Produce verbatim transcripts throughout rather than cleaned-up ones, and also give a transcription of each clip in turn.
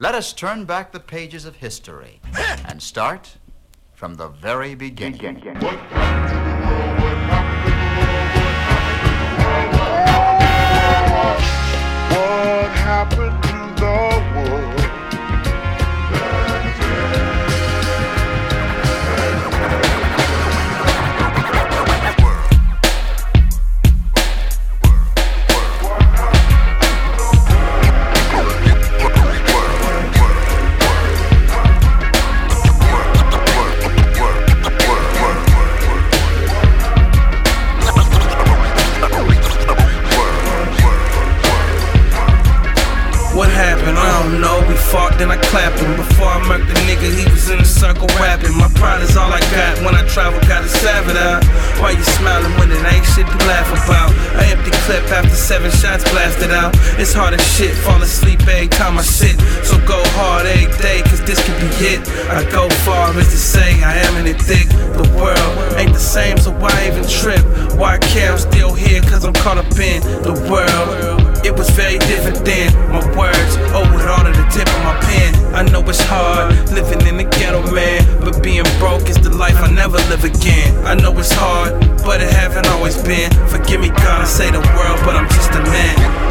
Let us turn back the pages of history and start from the very beginning. What happened to the world? Then I clapped him. Before I murked the nigga, he was in the circle rapping. My pride is all I got. When I travel, gotta salve it out. Why you smiling when it ain't shit to laugh about? I empty clip after seven shots blasted out. It's hard as shit, fall asleep every time I sit. So go hard every day, cause this could be it. I go far as to say I am in it thick. The world ain't the same, so why even trip? Why care? I'm still here, cause I'm caught up in the world. It was very different then. My words, oh, with all of the tip of my pen. I know it's hard, living in the ghetto, man. But being broke is the life I never live again. I know it's hard, but it haven't always been. Forgive me, God, I say the world, but I'm just a man.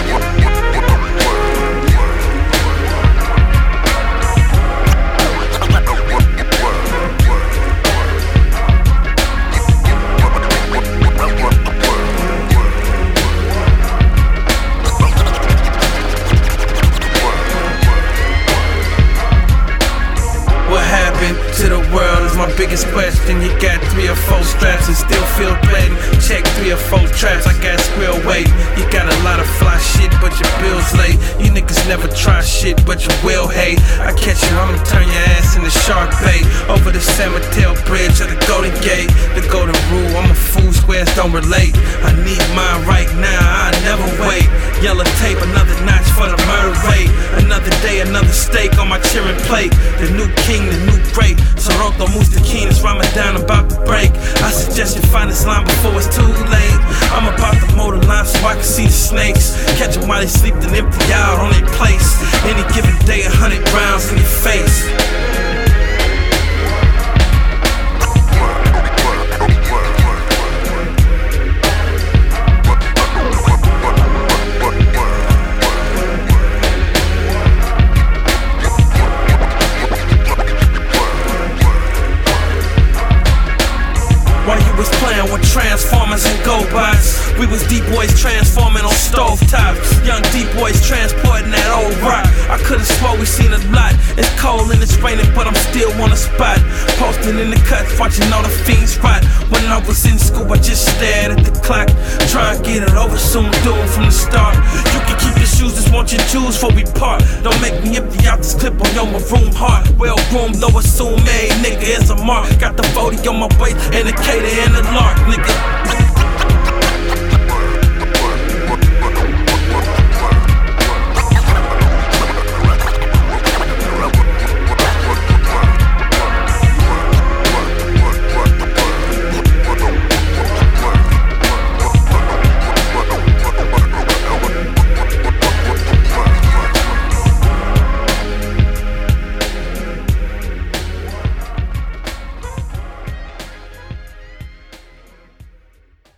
To the world is my biggest question. You got three or four straps and still feel threatened. Check three or four traps, I got square weight. You got a lot of fly shit, but your bill's late. You niggas never try shit, but you will hate. I catch you, I'ma turn your ass into Shark Bait. Over the San Mateo Bridge or the Golden Gate. The Golden Rule, I'm a fool, squares don't relate. I need mine right now, I never wait. Yellow tape, another notch for the murder rate. Another day, another steak on my cheering plate. The new king, the new great. Soroto Mustakin, it's Ramadan about to break. I suggest you find this line before it's too late. I'm about to mow the line so I can see the snakes. Catch them while they sleep, then empty out on their place. Any given day, a hundred rounds in your face. Was playing with Transformers and GoBots. We was D-boys transforming on stovetops. Young D-boys transporting that old rock. I could've swore we seen a lot. It's cold and it's raining, but I'm still on the spot. Posting in the cuts, watching all the fiends rot. When I was in school, I just stared at the clock. Try and get it over soon, do it from the start. You can keep your shoes, just want your jewels before we part. Don't make me empty out this clip on your maroon heart. Well groomed, though assume a nigga is a mark. Got the forty on my waist, indicator in the lark, nigga.